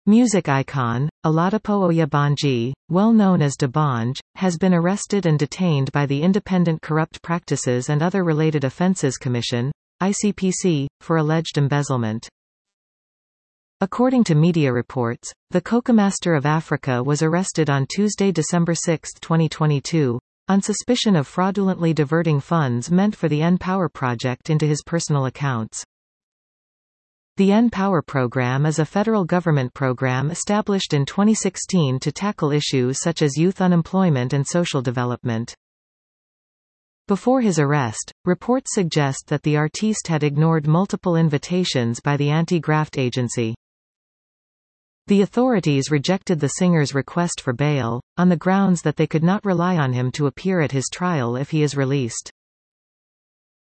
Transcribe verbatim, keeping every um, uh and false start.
Music icon, Oladipo Oyebanji, well known as D'banj, has been arrested and detained by the Independent Corrupt Practices and Other Related Offences Commission, I C P C, for alleged embezzlement. According to media reports, the Kokamaster of Africa was arrested on Tuesday, December sixth, twenty twenty-two, on suspicion of fraudulently diverting funds meant for the N-Power project into his personal accounts. The N-Power program is a federal government program established in twenty sixteen to tackle issues such as youth unemployment and social development. Before his arrest, reports suggest that the artiste had ignored multiple invitations by the anti-graft agency. The authorities rejected the singer's request for bail, on the grounds that they could not rely on him to appear at his trial if he is released.